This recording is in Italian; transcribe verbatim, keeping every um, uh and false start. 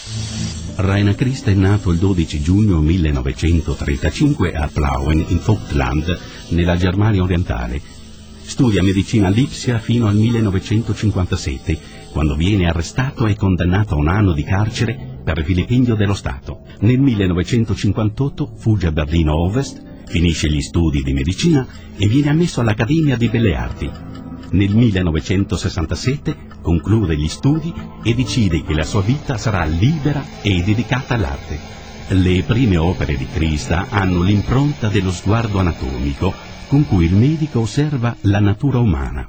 Rainer Christ è nato il dodici giugno millenovecentotrentacinque a Plauen in Vogtland, nella Germania orientale. Studia medicina a Lipsia fino al millenovecentocinquantasette, quando viene arrestato e condannato a un anno di carcere per vilipendio dello Stato. Nel millenovecentocinquantotto fugge a Berlino Ovest, finisce gli studi di medicina e viene ammesso all'Accademia di Belle Arti. Nel millenovecentosessantasette conclude gli studi e decide che la sua vita sarà libera e dedicata all'arte. Le prime opere di Christ hanno l'impronta dello sguardo anatomico con cui il medico osserva la natura umana.